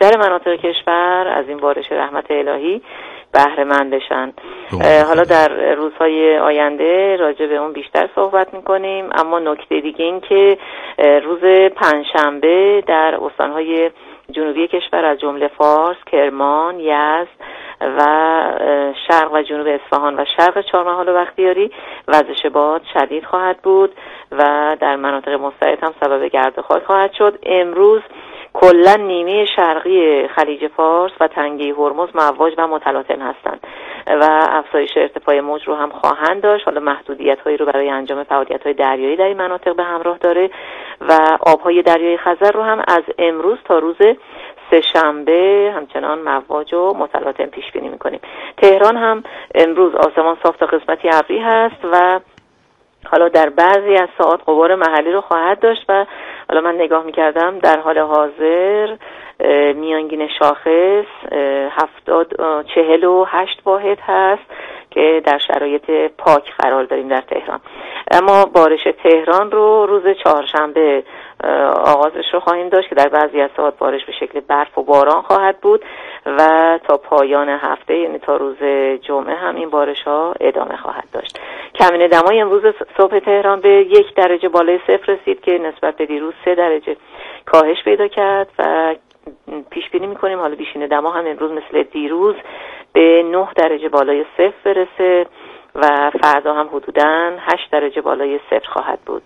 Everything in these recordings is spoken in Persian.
بیشتر مناطق کشور از این بارش رحمت الهی بهره مند بشن. حالا در روزهای آینده راجع به اون بیشتر صحبت میکنیم. اما نکته دیگه این که روز پنجشنبه در استانهای جنوبی کشور از جمله فارس، کرمان، یزد و شرق و جنوب اصفهان و شرق چهارمحال و بختیاری وزش باد شدید خواهد بود و در مناطق مستعد هم سبب گرد و خاک خواهد شد. امروز کلا نیمه شرقی خلیج فارس و تنگه هرمز مواج و متلاطم هستند و افزایش ارتفاع موج رو هم خواهند داشت. حالا محدودیت‌هایی رو برای انجام فعالیت‌های دریایی در این مناطق به همراه داره و آب‌های دریای خزر رو هم از امروز تا روز سه‌شنبه همچنان مواج و متلاطم پیش بینی می‌کنیم. تهران هم امروز آسمان صاف تا قسمتی ابری هست و حالا در بعضی از ساعات غبار محلی رو خواهد داشت و حالا من نگاه می‌کردم در حال حاضر میانگین شاخص 48 واحد هست که در شرایط پاک قرار داریم در تهران. اما بارش تهران رو روز چهارشنبه آغازش رو خواهیم داشت که در بعضی از ساعات بارش به شکل برف و باران خواهد بود و تا پایان هفته یعنی تا روز جمعه هم این بارش ها ادامه خواهد داشت. کمینه دمای امروز صبح تهران به 1 درجه بالای صفر رسید که نسبت به دیروز 3 درجه کاهش پیدا کرد و پیش بینی می‌کنیم حالا بیشینه دما هم امروز مثل دیروز به 9 درجه بالای صفر برسه و فردا هم حدوداً 8 درجه بالای صفر خواهد بود.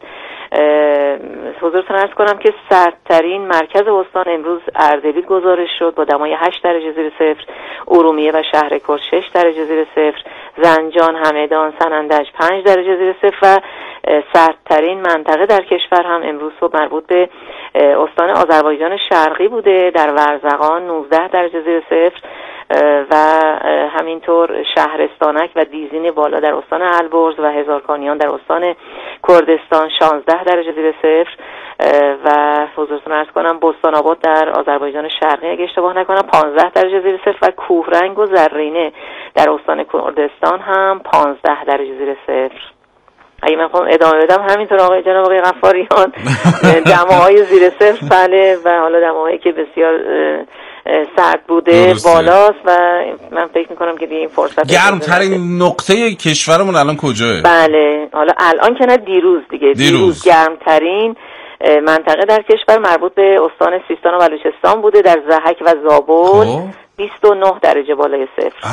حضورتون عرض کنم که سردترین مرکز استان امروز اردبیل گزارش شد با دمای 8 درجه زیر صفر، ارومیه و شهرکرد 6 درجه زیر صفر، زنجان، همدان، سنندج 5 درجه زیر صفر و سردترین منطقه در کشور هم امروز صبح مربوط به استان آذربایجان شرقی بوده در ورزقان 19 درجه زیر صفر و همینطور شهرستانک و دیزین بالا در استان البرز و هزارکانیان در استان کردستان 16 درجه زیر صفر و حضورتون عرض کنم بستان آباد در آذربایجان شرقی اگه اشتباه نکنم 15 درجه زیر صفر و کوهرنگ و زرینه در استان کردستان هم 15 درجه زیر صفر. اگه من خواهم ادامه بدم همینطور آقای جناب آقای غفاریان دماهای زیر صفر بله و حالا دماهایی که بسیار سرد بوده بالاست و من فکر میکنم که دیگه این فرصت گرمترین نقطه کشورمون الان کجاه؟ بله حالا الان که نه دیروز گرمترین منطقه در کشور مربوط به استان سیستان و بلوچستان بوده در ضحک و زابل 29 درجه بالای صفر.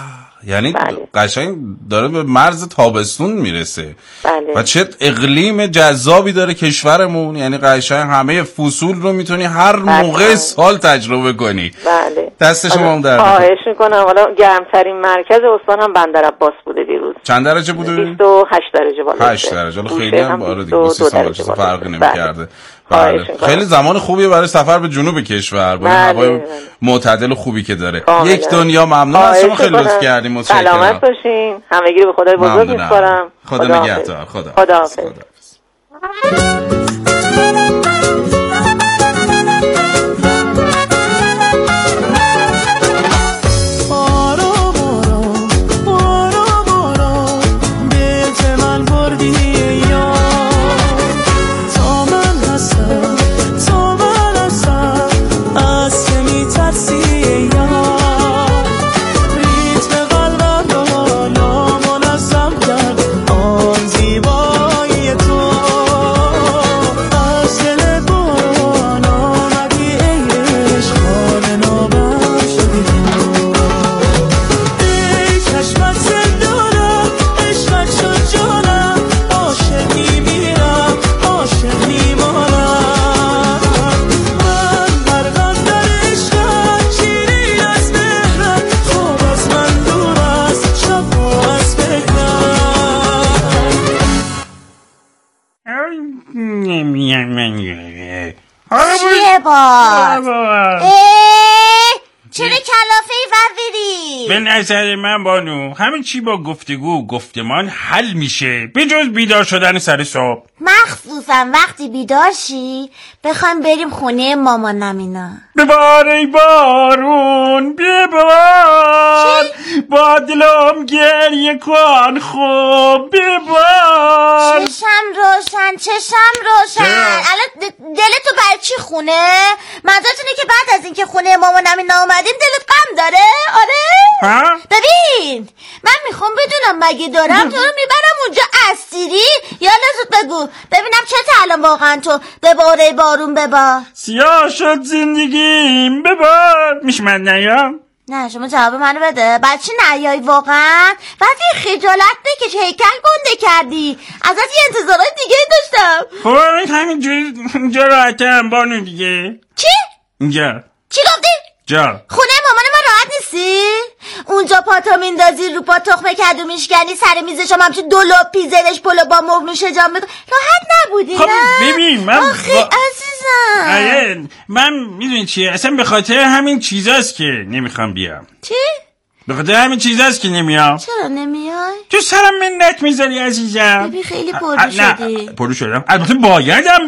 یعنی قشنگ داره به مرز تابستون میرسه. بله. و چه اقلیم جذابی داره کشورمون، یعنی قشنگ همه فصول رو میتونی هر موقع سال تجربه کنی. بله. دست شما هم در خواهش میکنم. حالا گرمترین مرکز استان هم بندر عباس بوده دیروز. چند درجه بوده؟ 28 درجه بالا. 8 درجه. حالا خیلی هم بالا دیگه. 32 درجه فرقی نمی‌کرده. بله. خیلی زمان خوبیه برای سفر به جنوب کشور با هوای معتدل خوبی که داره. یک دنیا ممنون از شما، خیلی لطف کردیم. متشکرم. سلامت باشین. همگی رو به خدای بزرگ میسپارم. خدا نگهدار. خدا. چرا کلافه ای ور داری؟ به نظر من بانو همین چی با گفتمان حل میشه به جز بیدار شدن سر صبح. مخصوصا وقتی بیدار شی بخوایم بریم خونه مامانم اینا. ببار ای بارون ببار، با دلم گریه کن خوب ببار. چشم روشن. الان دلتو برای چی خونه؟ منظورت اینه که بعد از اینکه خونه مامانم اینا اومدیم دلت غم داره؟ آره؟ ببین من میخوام بدونم مگه دارم تو رو میبرم اونجا اسیری یا لازم بگو ببینم چه الان واقعا تو بباره بارون ببار. سیاه شد زندگیم ببار. میشه من نیام؟ نه شما جواب منو بده. بچه نیایی واقعا؟ بعد یه خجالت بکش هیکل گنده کردی. ازت یه انتظارات دیگه داشتم. خب همینجوری اینجا راحتم بانو دیگه. چی؟ اینجا. چی گفتی؟ جا. خونه مامان من راحت نیستی؟ اونجا پاتو میندازی رو پا تخمه کدو میشکنی سر میزش هم همچون دلو پیزرش پلو با مرغ نوش جام میکنی. راحت نبودی خب نه؟ ببین من آخی عزیزم. آره من میدونی چیه اصلا به خاطر همین چیزاست که نمیخوام بیام. چی؟ به خاطر همین چیزاست که نمیام. چرا نمیای؟ تو سرم منت میذاری عزیزم. ببین خیلی پرو شدی. پرو شدم. البته بایدم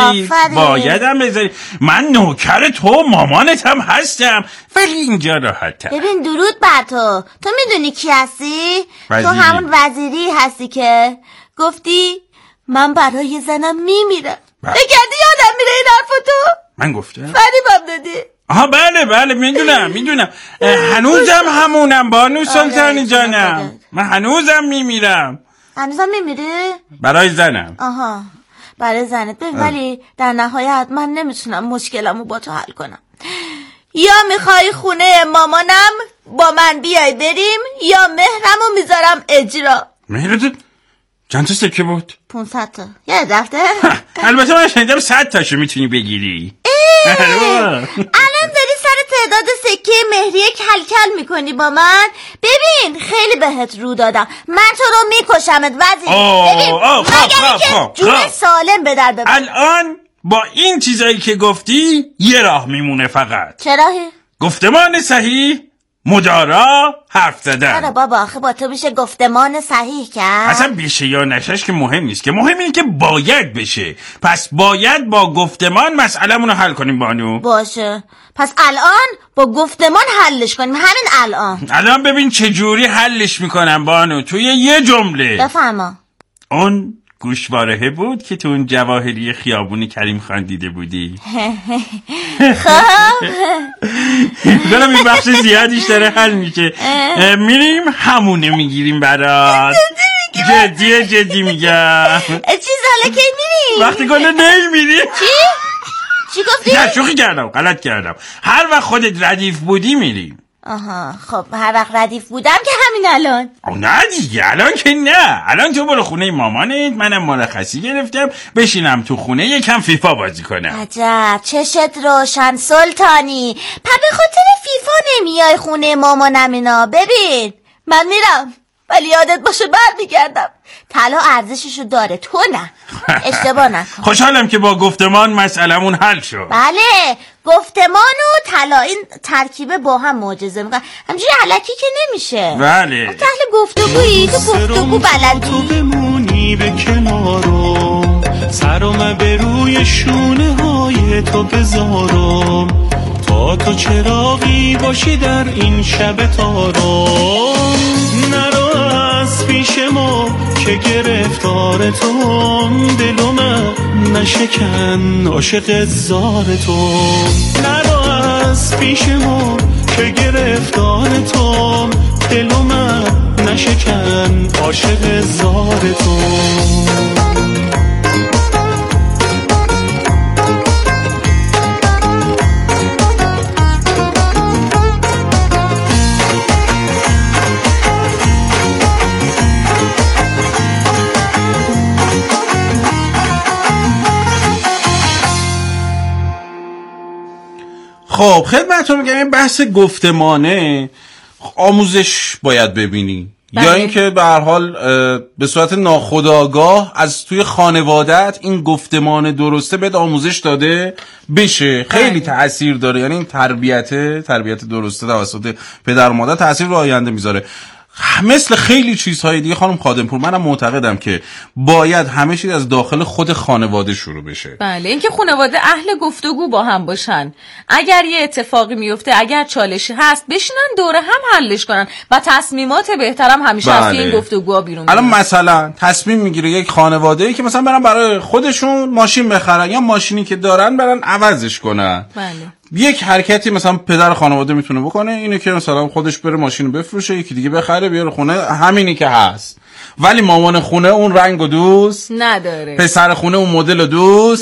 بذاری. من نوکر تو مامانتم هستم ولی اینجا راحتم. ببین درود بر تو میدونی کی هستی؟ وزیری. تو همون وزیری هستی که گفتی من برای زنم میمیرم. بگردی یادم میره این حرفو تو؟ من گفتم؟ فریبم دادی. آها بله میدونم. هنوزم همونم بانو سلطانی جانم. من هنوزم میمیرم. هنوزم میمیری؟ برای زنم. آها برای زنت. ببین ولی در نهایت من نمیتونم مشکلمو با تو حل کنم. یا میخوای خونه مامانم با من بیای بریم یا مهرمو میذارم اجرا. مهرت چند تا سکه بود؟ 500 تا. یه دفته؟ البته من شنیدم 100 تاشو میتونی بگیری. الان داری سر تعداد سکه مهریه کلکل میکنی با من. ببین خیلی بهت رو دادم. من تو رو میکشمت وزیر. ببین مگر که جون سالم به در ببر. الان با این چیزایی که گفتی یه راه میمونه فقط. چه راهی؟ گفتمان صحیح، مدارا، حرف زدن. آره بابا آخه با تو میشه گفتمان صحیح کرد. اصلا بشه یا نشش که مهم نیست، که مهم اینه که باید بشه. پس باید با گفتمان مسئله‌مون رو حل کنیم بانو. باشه پس الان با گفتمان حلش کنیم. همین الان ببین چه جوری حلش میکنم بانو. توی یه جمله بفرما. اون گوشوارهه بود که تو اون جواهری خیابون کریم خان دیده بودی. خب دارم این بخش زیادیش داره حل میشه. میریم همونه میگیریم برات. جدی میگم. چیز حالا که میریم وقتی کنه نمیری. چی گفتی؟ نه شوخی کردم غلط کردم. هر وقت خودت ردیف بودی میریم. آها خب هر وقت ردیف بودم که همین الان. نه دیگه الان که نه. الان تو برو خونه مامانت، منم مرخصی گرفتم بشینم تو خونه یکم فیفا بازی کنم. عجب چشت روشن سلطانی. به خاطر فیفا نمیای خونه مامانم اینا. ببین من میرم ولی یادت باشه برمیگردم. طلا ارزششو داره تو نه. اشتباه نکن. خوشحالم که با گفتمان مسئلمون حل شد. بله گفتمان و طلا این ترکیبه با هم معجزه میکنن. همجوری علکی که نمیشه. بله اهل گفتگویی تو گفتگو بلدی. تو بمونی به کنارم سرم به روی شونه های تو بذارم تا تو چراغی باشی در این شب تارم. نرو از پیش ما که گرفتار تو دلم نشکن عاشق زار تو. نرو از پیش ما که گرفتار تو دلم نشکن عاشق زار تو. خب خدمتتون میگم این بحث گفتمانه آموزش باید ببینی. یا اینکه به هر حال به صورت ناخودآگاه از توی خانواده‌ات این گفتمان درسته بهت آموزش داده بشه. خیلی تأثیر داره، یعنی این تربیت درسته توسط پدر و مادر تأثیر رو آینده میذاره. مثل خیلی چیزهای دیگه خانم خادمپور منم معتقدم که باید همه چیز از داخل خود خانواده شروع بشه. بله، اینکه خانواده اهل گفتگو با هم باشن، اگر یه اتفاقی میفته، اگر چالشی هست، بشینن دوره هم حلش کنن و تصمیمات بهترم همیشه از این گفتگوها بیرون میاد. الان مثلا تصمیم میگیره یک خانواده‌ای که مثلا برن برای خودشون ماشین بخرن یا ماشینی که دارن برن عوضش کنن. بله. یک حرکتی مثلا پدر خانواده میتونه بکنه اینه که مثلا خودش بره ماشین بفروشه، یکی دیگه بخره بیاره خونه، همینی که هست. ولی مامان خونه اون رنگو دوست نداره، پسر خونه اون مدل دوست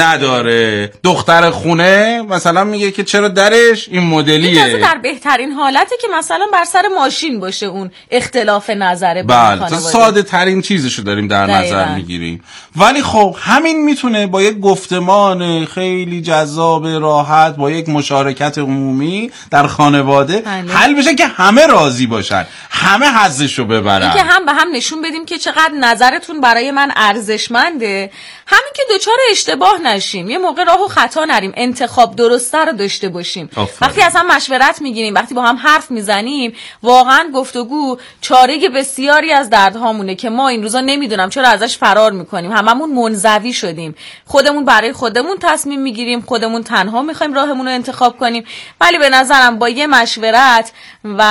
نداره. دختر خونه مثلا میگه که چرا درش این مدلیه. این در بهترین حالته که مثلا بر سر ماشین باشه اون اختلاف نظره. بله، ساده ترین چیزشو داریم در نظر میگیریم. ولی خب همین میتونه با یک گفتمان خیلی جذاب راحت، با یک مشارکت عمومی در خانواده حل بشه که همه راضی باشن، همه حظشو ببرن. این که هم به هم نشون بدیم که چقدر نظرتون برای من ارزشمنده، همین که دوچار اشتباه نشیم، یه موقع راه و خطا نریم، انتخاب درسته رو داشته باشیم. وقتی از هم مشورت میگیریم، وقتی با هم حرف میزنیم، واقعا گفتگو چاره بسیاری از دردهامونه که ما این روزا نمیدونم چرا ازش فرار میکنیم. هممون منزوی شدیم، خودمون برای خودمون تصمیم میگیریم، خودمون تنها میخوایم راهمون رو انتخاب کنیم. ولی به نظرم با یه مشورت و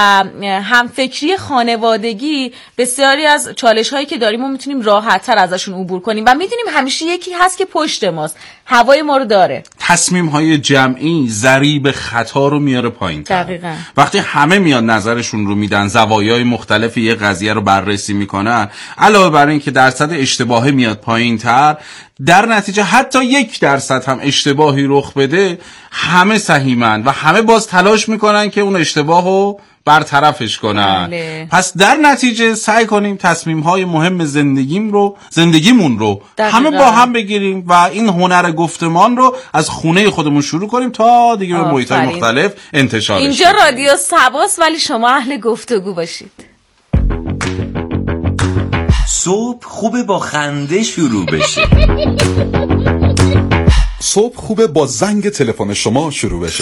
همفکری خانوادگی بسیاری از چالش هایی که داریم و میتونیم راحت تر ازشون عبور کنیم و میدونیم همیشه یکی هست که پشت ماست، هوای ما رو داره. تصمیم های جمعی ضریب خطا رو میاره پایین تر. دقیقاً. وقتی همه میاد نظرشون رو میدن، زوایای مختلف یه قضیه رو بررسی میکنن، علاوه بر این که درصد اشتباه میاد پایین تر، در نتیجه حتی 1% هم اشتباهی رخ بده همه سهیمن و همه باز تلاش میکنن که اون اشتباهو برطرفش کنن. پس در نتیجه سعی کنیم تصمیم‌های مهم زندگیمون رو همه با هم بگیریم و این هنر گفتمان رو از خونه خودمون شروع کنیم تا دیگه به محیط‌های مختلف انتشار بشه. اینجا رادیو سباس، ولی شما اهل گفتگو باشید. صبح خوبه با خنده شروع بشه. صبح خوبه با زنگ تلفن شما شروع بشه.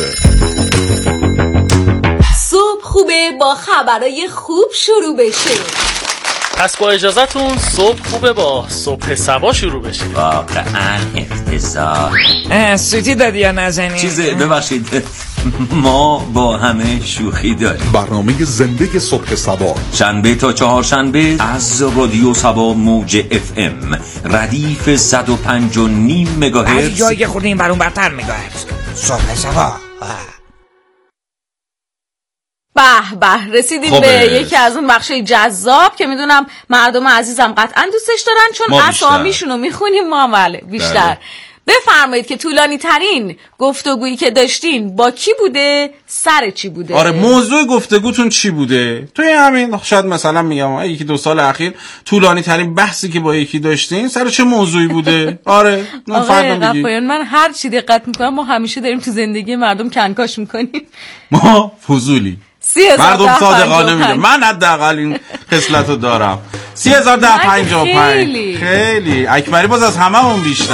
صبح خوبه با خبرای خوب شروع بشه. پس با اجازهتون صبح خوبه با صبح سبا شروع بشه. واقعا افتضاح. سوتی دادی یا نزنی؟ ببخشید، ما با همه شوخی داریم. برنامه زنده صبح سبا شنبه تا چهارشنبه از رادیو سبا موج FM ردیف 105.5 مگاهرتز. از جایی که خوردیم برون برتر مگاهرتز. صبح سبا. به رسیدیم به یکی از اون بخشای جذاب که میدونم مردم عزیزم قطعا دوستش دارن، چون اسامیشونو میخونیم ما بیشتر. بفرمایید که طولانی ترین گفتگویی که داشتین با کی بوده؟ سر چی بوده؟ آره، موضوع گفتگوتون چی بوده؟ توی همین شاید مثلا میگم 1-2 سال اخیر طولانی ترین بحثی که با یکی داشتین سر چه موضوعی بوده؟ آره، من هر چی دقت میکنم ما همیشه داریم تو زندگی مردم کنکاش میکنیم. ما فضولی مردم صادقانه میگه. من حداقل این خصلتو دارم. 3055 خیلی اکبری باز از هممون بیشتر.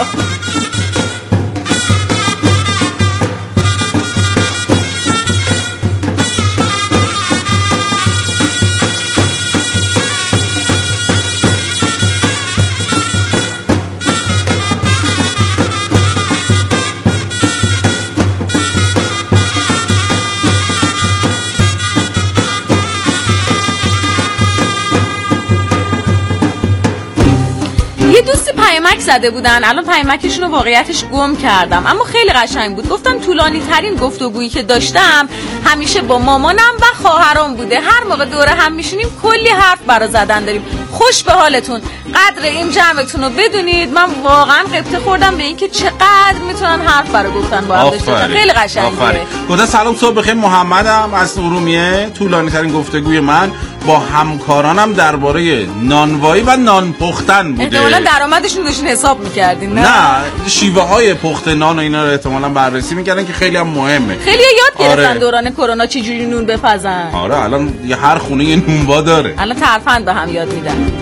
پیامک زده بودن، الان پیامکشون رو واقعیتش گم کردم، اما خیلی قشنگ بود. گفتم طولانی ترین گفتگویی که داشتم همیشه با مامانم و خواهرام بوده. هر موقع دوره هم میشینیم کلی حرف برا زدن داریم. خوش به حالتون. قدر این جمعتون رو بدونید. من واقعا قبطه خوردم به این که چقدر میتونن حرف برای گفتن با هم داشته. خیلی قشنگه. گفتم سلام صبح بخیر، محمدم از ارومیه. طولانی ترین گفتگوی من با همکارانم درباره نانوایی و نان پختن بوده. احتمالاً درآمدشون داشتین حساب می‌کردین نه؟ شیوه های پخت نان و اینا رو احتمالاً بررسی می‌کردن که خیلی هم مهمه. خیلی یاد گرفتن دوران کرونا چه جوری نون بپزن. آره الان هر خونه یه نونوا داره. الان ترفند به هم یاد میدن.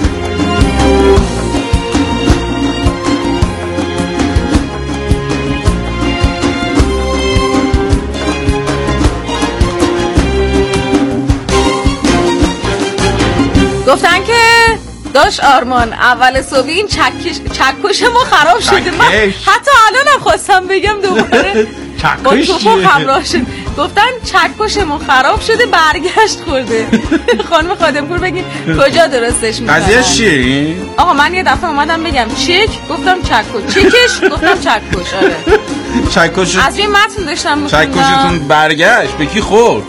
گفتن که داش آرمان اول صبح این چکش ما خراب شده. من حتی الانم خواستم بگم دوباره با توفق همراه شد. گفتن چکش ما خراب شده برگشت خورده. خانم خادمپور بگین کجا درستش میکنن؟ قضیه چیه؟ آقا من یه دفعه اومدم بگم چک گفتم چکش، چکش گفتم چکش. آره چکش از این متن داشتم میخوندم. چکشتون برگشت به کی خورد؟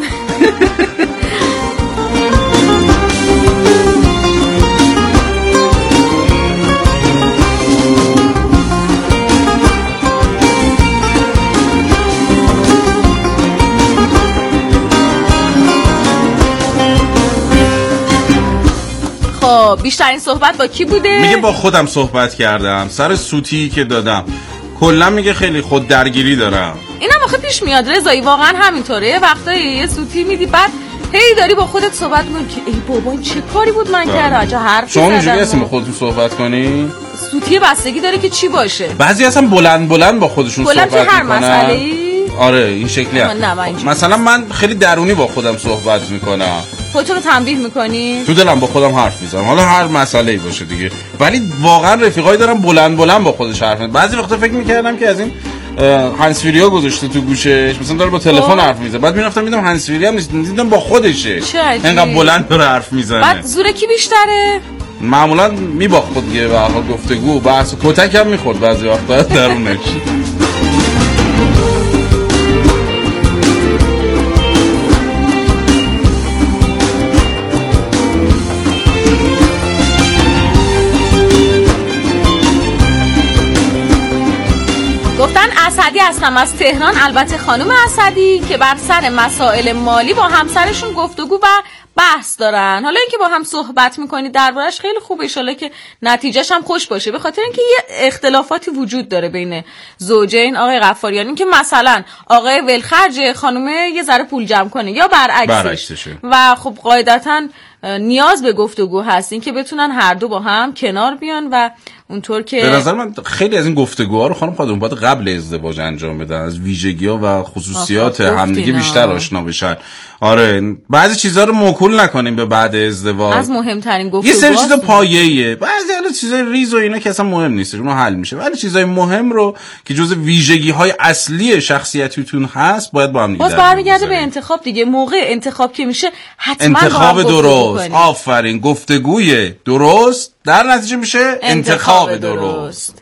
بیشترین صحبت با کی بوده؟ میگه با خودم صحبت کردم سر سوتی که دادم. کلا میگه خیلی خود درگیری دارم. اینم آخه پیش میاد رضایی، واقعا همینطوره. وقتایی یه سوتی میدی بعد هی داری با خودت صحبت میکنی که ای بابا این چه کاری بود من کردم. عجب حرفی زدم. شما اینجوری هستی با خودتون صحبت کنی؟ سوتی بستگی داره که چی باشه. بعضی اصلا بلند با خودشون صحبت میکنن. هر مسئله‌ای؟ آره این شکلی هست. مثلا من خیلی درونی با خودم صحبت میکنم. خودتون رو تنبیه میکنی؟ تو دلم با خودم حرف میزنم، حالا هر مسئله‌ای باشه دیگه. ولی واقعا رفیقایی دارم بلند با خودش حرف میزنه. بعضی وقتا فکر میکردم که از این هنسفیریا گذاشته تو گوشش، مثلا داره با تلفن حرف میزنه. بعد میرفتم میدم هنسفیری هم نیست، دیدم با خودشه. اینقدر بلند داره حرف میزنه. بعد زور کی بیشتره؟ معمولا میباخت دیگه، به هر حال گفتگو بحث کتک هم میخورد بعضی وقتا درونش. گفتن اسدی هستم از تهران. البته خانم اسدی که بر سر مسائل مالی با همسرشون گفتگو و بحث دارن. حالا اینکه با هم صحبت میکنید دربارش خیلی خوبه، ان شاءالله که نتیجهش هم خوش باشه. به خاطر اینکه یه اختلافاتی وجود داره بین زوجین آقای غفاریان، این که مثلا آقای ولخرج خانم یه ذره پول جمع کنه یا برعکسشه. و خب قاعدتاً نیاز به گفتگو هست، این که بتونن هر دو با هم کنار بیان و اونطور که به نظر من خیلی از این گفتگوها رو خانم خودمون باید قبل ازدواج انجام بدن، از ویژگی‌ها و خصوصیات همدیگه بیشتر آشنا بشن. آره بعضی چیزا رو موکول نکنیم به بعد ازدواج. از مهمترین گفتگوها یه سری چیزا پایه‌ایه، بعضی حالا چیزای ریز و اینا که اصلا مهم نیست، اونها حل میشه. ولی چیزای مهم رو که جزء ویژگی‌های اصلی شخصیتیتون هست باید با هم دیگه. باز برمیگرده به انتخاب دیگه. موقع انتخاب که میشه حتما انتخاب درست. آفرین، گفتگوی درست در نتیجه میشه انتخاب درست.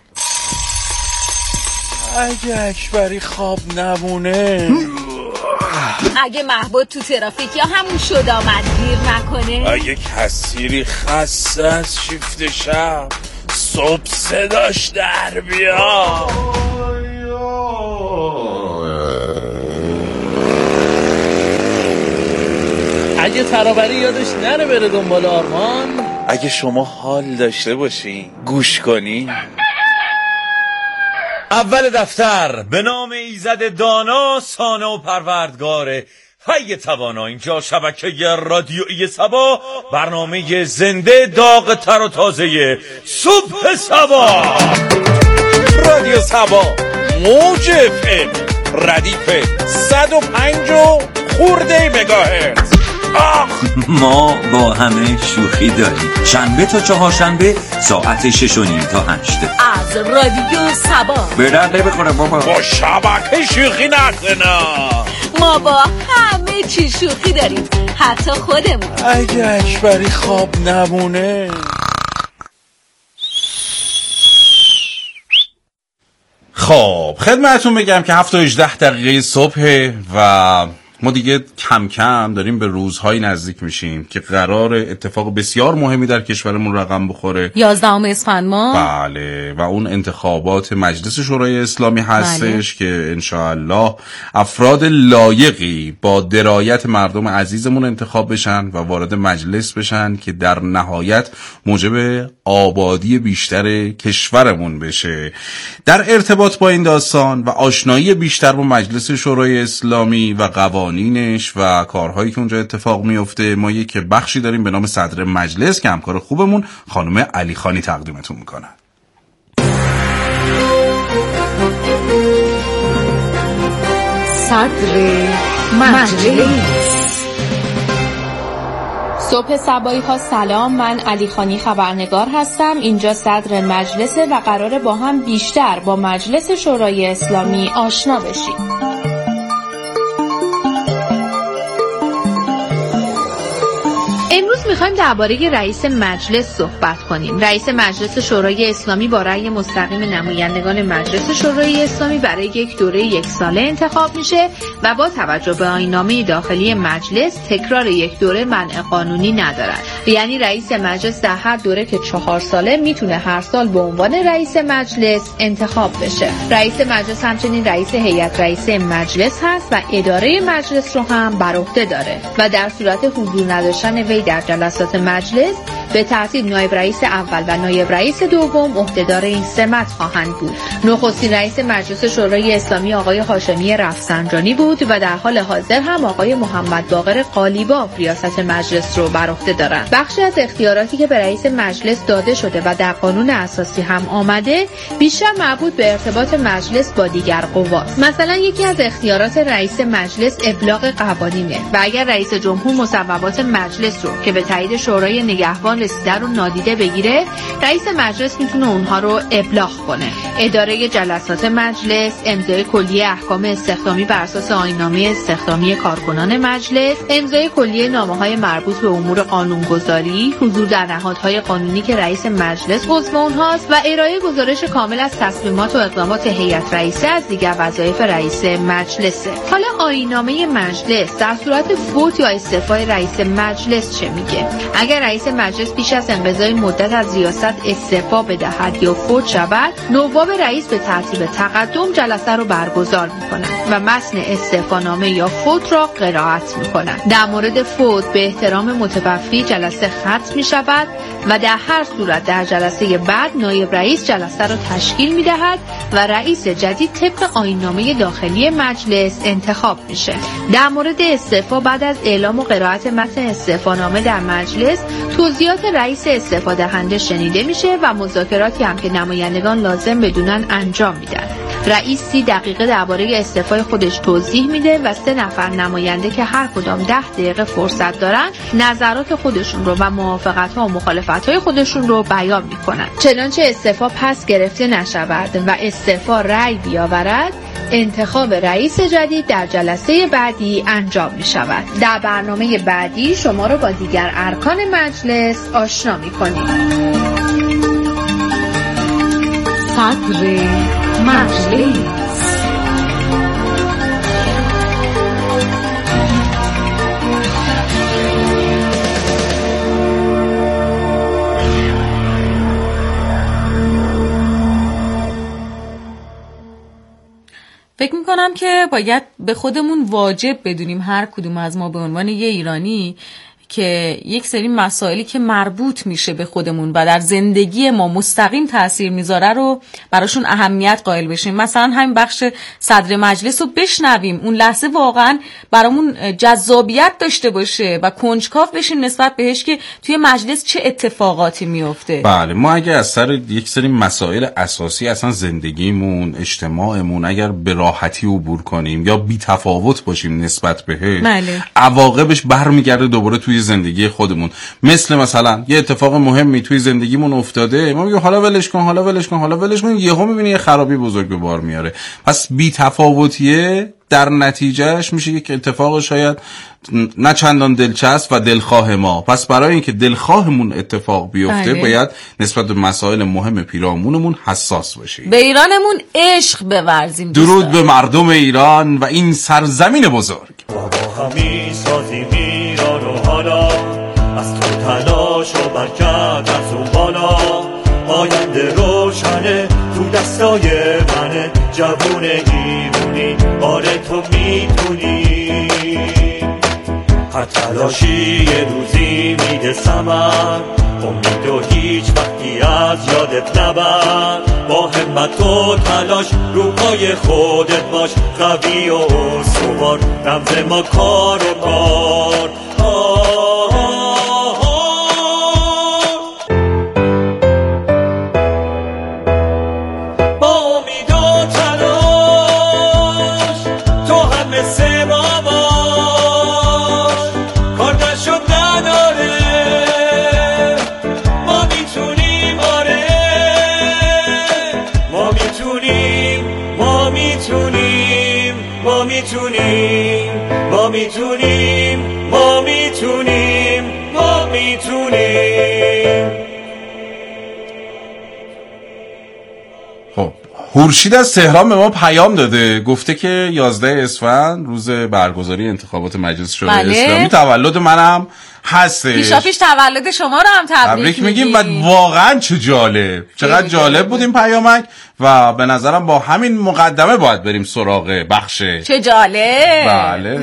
اگه اکبری خواب نمونه، اگه محبوب تو ترافیک یا همون شد آمد گیر نکنه، اگه کسیری خسته از شیفت شب صبح صداش در بیا، اگه ترابری یادش نره بره دنبال آرمان، اگه شما حال داشته باشین گوش کنین. اول دفتر به نام ایزد دانا سانه و پروردگاره هی توانا. اینجا شبکه رادیویی سبا، برنامه زنده داغ تر و تازه صبح سبا. رادیو سبا موج FM ردیف 105 خورده مگاهرتز. ما با همه شوخی داریم. شنبه تا چهارشنبه ساعت 6:30 تا 8 از رادیو سبا. به درد بخوره بابا. با شبکه شوخی نکنه. ما با همه چی شوخی داریم، حتی خودمون. اگه اکبری خواب نمونه. خب خدمتتون بگم که 7:18 صبح و ما دیگه کم کم داریم به روزهای نزدیک میشیم که قرار اتفاق بسیار مهمی در کشورمون رقم بخوره. 11 اسفند ماه. بله، و اون انتخابات مجلس شورای اسلامی هستش که انشاءالله افراد لایقی با درایت مردم عزیزمون انتخاب بشن و وارد مجلس بشن که در نهایت موجب آبادی بیشتر کشورمون بشه. در ارتباط با این داستان و آشنایی بیشتر با مجلس شورای اسلامی و قوانینش و کارهایی که اونجا اتفاق میفته، ما یک بخشی داریم به نام صدر مجلس که همکار خوبمون خانم علی خانی تقدیمتون میکنن. صدر مجلس. صبح صبایی ها سلام، من علی خانی خبرنگار هستم. اینجا صدر مجلسه و قراره با هم بیشتر با مجلس شورای اسلامی آشنا بشیم. امروز میخوایم درباره رئیس مجلس صحبت کنیم. رئیس مجلس شورای اسلامی با رأی مستقیم نمایندگان مجلس شورای اسلامی برای یک دوره 1 ساله انتخاب میشه و با توجه به آیین‌نامه داخلی مجلس تکرار یک دوره منع قانونی ندارد. یعنی رئیس مجلس در هر دوره که 4 ساله میتونه هر سال به عنوان رئیس مجلس انتخاب بشه. رئیس مجلس همچنین رئیس هیئت رئیسه مجلس هست و اداره مجلس رو هم بر عهده داره و در صورت حضور نداشتن وی در جلسات مجلس به ترتیب نایب رئیس اول و نایب رئیس دوم عهدهدار این سمت خواهند بود. نخستین رئیس مجلس شورای اسلامی آقای هاشمی رفسنجانی بود و در حال حاضر هم آقای محمد باقر قالیباف ریاست مجلس رو بر عهده دارند. بخشی از اختیاراتی که به رئیس مجلس داده شده و در قانون اساسی هم آمده بیشتر مربوط به ارتباط مجلس با دیگر قواست. مثلا یکی از اختیارات رئیس مجلس ابلاغ قوانینه و اگر رئیس جمهور مصوبات مجلس رو که به تایید شورای نگهبان رسیده رو نادیده بگیره، رئیس مجلس میتونه اونها رو ابلاغ کنه. اداره جلسات مجلس، امضای کلیه احکام استخدامی بر اساس آیین‌نامه استخدامی کارکنان مجلس، امضای کلیه نامه‌های مربوط به امور قانونگذاری، حضور در نهادهای قانونی که رئیس مجلس عضو اونهاست و ارائه گزارش کامل از تصمیمات و اقدامات هیئت رئیسه از دیگر وظایف رئیس مجلسه. حالا آیین‌نامه مجلس در صورت فوت یا استعفای رئیس مجلس چه میگه؟ اگر رئیس مجلس پیش از انقضای مدت از ریاست استعفا بدهد یا فوت شود، نواب رئیس به ترتیب تقدم جلسه رو برگزار میکنند و متن استعفانامه یا فوت را قرائت میکنند. در مورد فوت به احترام متوفی جلسه ختم میشود و در هر صورت در جلسه بعد نایب رئیس جلسه را تشکیل میدهد و رئیس جدید طبق آیین‌نامه داخلی مجلس انتخاب میشه. در مورد استعفا بعد از اعلام و قرائت متن استعفانامه در مجلس توضیحات رئیس استعفا دهنده شنیده میشه و مذاکراتی هم که نمایندگان لازم بدونن انجام میدن. رئیس 30 دقیقه درباره استعفای خودش توضیح میده و 3 نفر نماینده که هر کدام 10 دقیقه فرصت دارن نظرات خودشون رو و موافقت‌ها و مخالفت‌های خودشون رو بیان میکنن. چنانچه استعفا پس گرفته نشود و استعفا رأی بیاورد، انتخاب رئیس جدید در جلسه بعدی انجام می شود. در برنامه بعدی شما رو با دیگر ارکان مجلس آشنا می کنیم. صدر مجلس. فکر میکنم که باید به خودمون واجب بدونیم، هر کدوم از ما به عنوان یه ایرانی، که یک سری مسائلی که مربوط میشه به خودمون و در زندگی ما مستقیم تأثیر میذاره رو براشون اهمیت قائل بشیم. مثلا همین بخش صدر مجلس رو بشنویم، اون لحظه واقعا برامون جذابیت داشته باشه و کنجکاو بشیم نسبت بهش که توی مجلس چه اتفاقاتی میفته. بله، ما اگه از سر یک سری مسائل اساسی اصلا زندگیمون، اجتماعمون اگر به راحتی عبور کنیم یا بی تفاوت باشیم نسبت بهش، بله، عواقبش برمیگرده دوباره توی زندگی خودمون. مثلا یه اتفاق مهمی توی زندگیمون افتاده، ما میگیم حالا ولش کن، یهو میبینی یه خرابی بزرگ به بار میاره. پس بی تفاوتیه در نتیجهش میشه یک اتفاق شاید نه چندان دلچسب و دلخواه ما. پس برای اینکه دلخواهمون اتفاق بیفته باید نسبت به مسائل مهم پیرامونمون حساس باشیم. به ایرانمون عشق بورزیم. درود به مردم ایران و این سرزمین بزرگ. هم میسازیم ایران و حالا از تو تلاش و برکت از اون بالا آینده روشنه تو دستای منه جوون ایرونی آره تو میتونی هر تلاشی یه روزی میده ثمر امید و هیچ وقتی از یادت نبر با همت و تلاش رو پای خودت باش قوی و استوار رمز ما کار و کار با امید و تلاش تو هم مثل ما باش کار نشد نداره ما میتونیم آره ما میتونیم ما میتونیم ما میتونیم ما میتونیم ما میتونیم ما میتونیم. خب خورشید از تهران به ما پیام داده، گفته که 11 اسفند روز برگزاری انتخابات مجلس شورای اسلامی تولد منم هستش. پیش تولد شما رو هم تبریک میگیم. بعد واقعا چه جالب، چقدر جالب بود این پیامک و به نظرم با همین مقدمه باید بریم سراغ بخش چه جالب. بله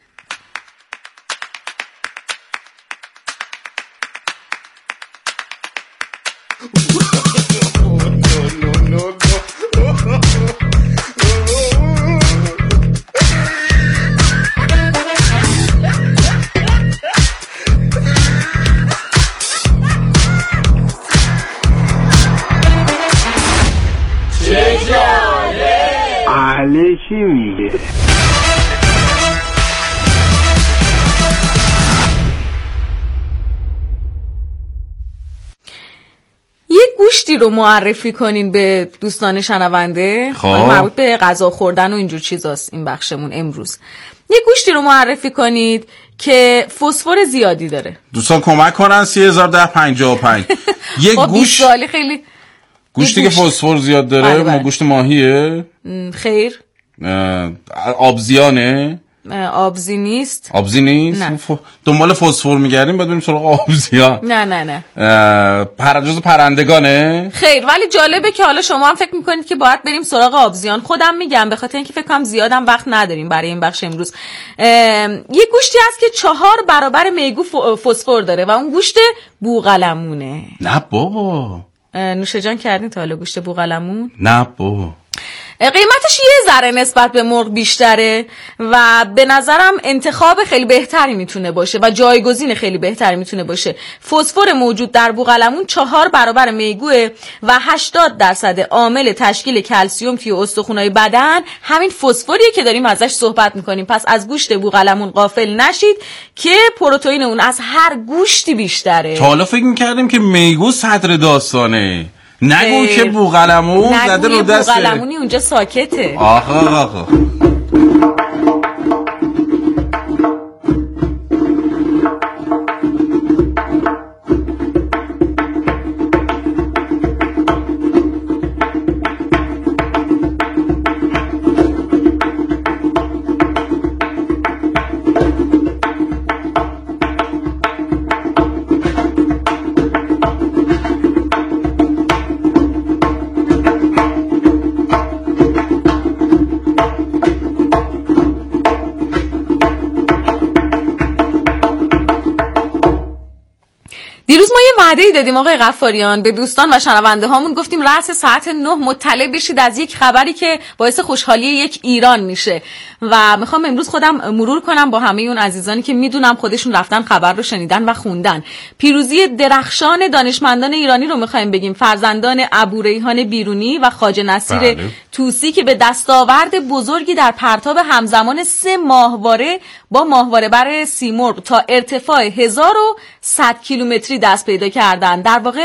چی میگه؟ یه گوشتی رو معرفی کنین به دوستان شنونده. خب مربوط به غذا خوردن و اینجور چیزاست این بخشمون امروز. یه گوشتی رو معرفی کنید که فسفر زیادی داره. دوستان کمک کنن 301055. یه گوشت خیلی گوشتی که فسفر زیاد داره. ما گوشت ماهیه؟ خیر. آبزیانه؟ آبزی نیست. آبزی نیست؟ دنبال فسفر میگردیم باید بریم سراغ آبزیان. نه جزو پرندگانه؟ خیر، ولی جالبه که حالا شما هم فکر میکنید که باید بریم سراغ آبزیان. خودم میگم به خاطر اینکه فکر کنم زیادم وقت نداریم برای این بخش امروز. یه گوشتی هست که 4 برابر میگو فسفر داره و اون گوشت بوقلمونه. نه بابا. نوش جان کردین تا حالا گوشت بوقلمون؟ نه بابا. قیمتش یه ذره نسبت به مرغ بیشتره و به نظرم انتخاب خیلی بهتری میتونه باشه و جایگزین خیلی بهتری میتونه باشه. فسفر موجود در بوقلمون 4 برابر میگوه و 80% عامل تشکیل کلسیم توی استخونای بدن همین فسفریه که داریم ازش صحبت میکنیم. پس از گوشت بوقلمون غافل نشید که پروتئین اون از هر گوشتی بیشتره. تا حالا فکر میکردیم که میگو صدر داستانه. نگو که بوقلمون زده رو دسته. بوقلمونی اونجا ساکته. آخه دیروز ما یه وعده‌ای دادیم آقای غفاریان به دوستان و شنونده هامون، گفتیم رأس ساعت 9 مطلع بشید از یک خبری که باعث خوشحالی یک ایران میشه و میخوام امروز خودم مرور کنم با همه اون عزیزانی که میدونم خودشون رفتن خبر رو شنیدن و خوندن. پیروزی درخشان دانشمندان ایرانی رو میخوایم بگیم، فرزندان ابوریحان بیرونی و خواجه نصیر طوسی که به دستاورد بزرگی در پرتاب همزمان 3 ماهواره با ماهواره بر سیمرغ تا ارتفاع 1100 کیلومتری دست پیدا کردن. در واقع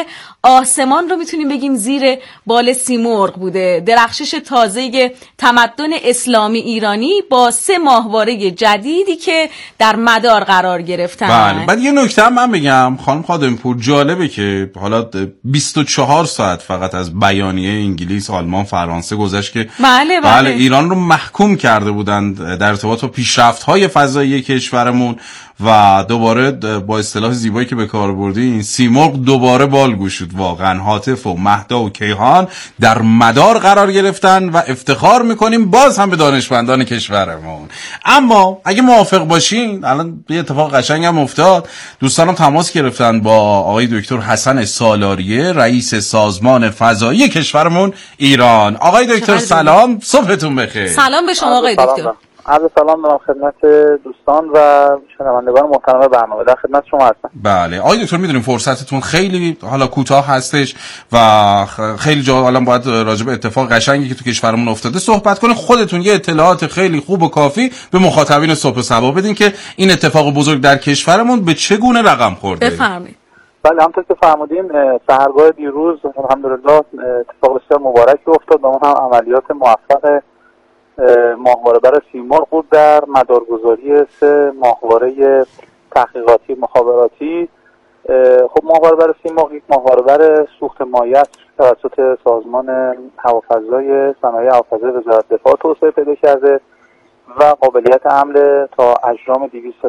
آسمان رو میتونیم بگیم زیر بال سیمرغ بوده. درخشش تازه تمدن اسلامی ایرانی با 3 ماهواره جدیدی که در مدار قرار گرفتن. بله. بعد یه نکته هم من بگم خانم خادمی پور، جالبه که حالا 24 ساعت فقط از بیانیه انگلیس، آلمان، فرانسه گذشت که بله ایران رو محکوم کرده بودند در ارتباط با پیشرفت‌های فضایی کشورمون و دوباره با اصطلاح زیبایی که به کار بردی این سیمرغ دوباره بال گشود. واقعا هاتف و مهدا و کیهان در مدار قرار گرفتن و افتخار میکنیم باز هم به دانشمندان کشورمون. اما اگه موافق باشین الان یه اتفاق قشنگ هم افتاد. دوستانم تماس گرفتن با آقای دکتر حسن سالاریه، رئیس سازمان فضایی کشورمون ایران. آقای دکتر سلام، صبحتون بخیر. سلام به شما آقای دکتر. عرض سلام دارم خدمت دوستان و شنوندگان محترم برنامه، در خدمت شما هستم. بله آقای دکتر، میدونیم فرصتتون خیلی حالا کوتاه هستش و خیلی جا الان باید راجع به اتفاق قشنگی که تو کشورمون افتاده صحبت کنید. خودتون یه اطلاعات خیلی خوب و کافی به مخاطبین صبح صبا بدین که این اتفاق بزرگ در کشورمون به چه گونه رقم خورده. بفرمایید. بله همونطور که فرمودین سحرگاه دیروز الحمدلله اتفاق بسیار مبارکی افتاد و اون هم عملیات موفق ماهواره بر سیمرغ بود در مدارگذاری 3 ماهواره تحقیقاتی مخابراتی. خب ماهواره بر سیمرغ یک ماهواره بر سوخت مایع است توسط سازمان هوافضای صنایع هوافضای وزارت دفاع توسعه پیدا کرده و قابلیت حمل تا اجرام 200